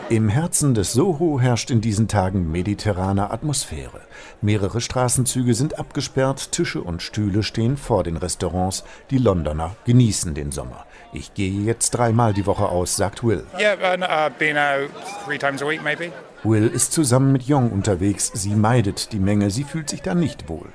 Im Herzen des Soho herrscht in diesen Tagen mediterrane Atmosphäre. Mehrere Straßenzüge sind abgesperrt, Tische und Stühle stehen vor den Restaurants. Die Londoner genießen den Sommer. Ich gehe jetzt 3-mal die Woche aus, sagt Will. Been out 3 times a week maybe. Will ist zusammen mit Yong unterwegs. Sie meidet die Menge, sie fühlt sich da nicht wohl.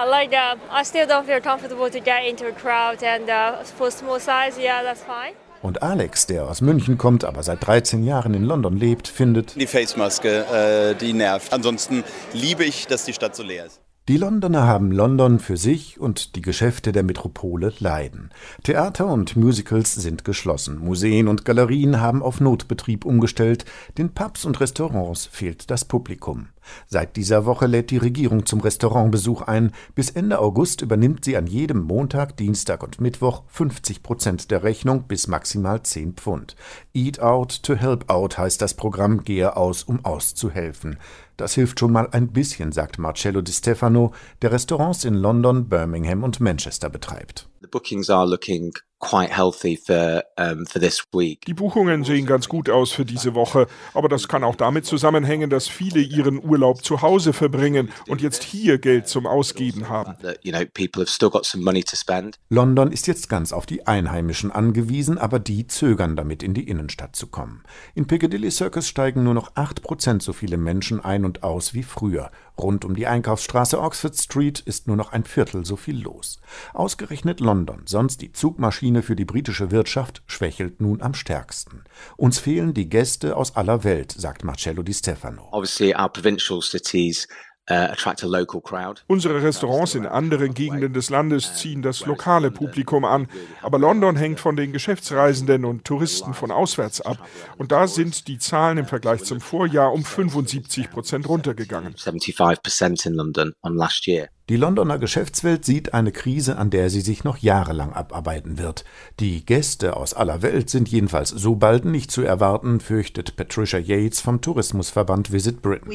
I still don't feel comfortable to get into a crowd and for small size, that's fine. Und Alex, der aus München kommt, aber seit 13 Jahren in London lebt, findet: Die Facemaske, die nervt. Ansonsten liebe ich, dass die Stadt so leer ist. Die Londoner haben London für sich und die Geschäfte der Metropole leiden. Theater und Musicals sind geschlossen. Museen und Galerien haben auf Notbetrieb umgestellt. Den Pubs und Restaurants fehlt das Publikum. Seit dieser Woche lädt die Regierung zum Restaurantbesuch ein. Bis Ende August übernimmt sie an jedem Montag, Dienstag und Mittwoch 50% der Rechnung bis maximal 10 Pfund. Eat out to help out heißt das Programm, gehe aus, um auszuhelfen. Das hilft schon mal ein bisschen, sagt Marcello Di Stefano, der Restaurants in London, Birmingham und Manchester betreibt. The bookings are looking quite healthy for this week. Die Buchungen sehen ganz gut aus für diese Woche, aber das kann auch damit zusammenhängen, dass viele ihren Urlaub zu Hause verbringen und jetzt hier Geld zum Ausgeben haben. People have still got some money to spend. London ist jetzt ganz auf die Einheimischen angewiesen, aber die zögern damit, in die Innenstadt zu kommen. In Piccadilly Circus steigen nur noch 8% so viele Menschen ein und aus wie früher. Rund um die Einkaufsstraße Oxford Street ist nur noch 1/4 so viel los. Ausgerechnet London, sonst die Zugmaschine für die britische Wirtschaft, schwächelt nun am stärksten. Uns fehlen die Gäste aus aller Welt, sagt Marcello Di Stefano. Obviously our provincial cities attract a local crowd. Unsere Restaurants in anderen Gegenden des Landes ziehen das lokale Publikum an, aber London hängt von den Geschäftsreisenden und Touristen von auswärts ab. Und da sind die Zahlen im Vergleich zum Vorjahr um 75% runtergegangen. 75% in London on last year. Die Londoner Geschäftswelt sieht eine Krise, an der sie sich noch jahrelang abarbeiten wird. Die Gäste aus aller Welt sind jedenfalls so bald nicht zu erwarten, fürchtet Patricia Yates vom Tourismusverband Visit Britain.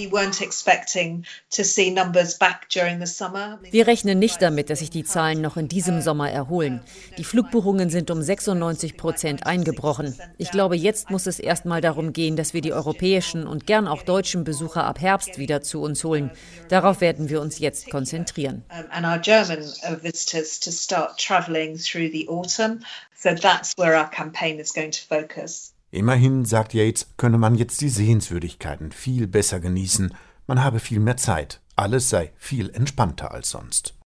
Wir rechnen nicht damit, dass sich die Zahlen noch in diesem Sommer erholen. Die Flugbuchungen sind um 96% eingebrochen. Ich glaube, jetzt muss es erstmal darum gehen, dass wir die europäischen und gern auch deutschen Besucher ab Herbst wieder zu uns holen. Darauf werden wir uns jetzt konzentrieren. And our German visitors to start travelling through the autumn. So that's where our campaign is going to focus. Immerhin, sagt Yates, könne man jetzt die Sehenswürdigkeiten viel besser genießen. Man habe viel mehr Zeit. Alles sei viel entspannter als sonst.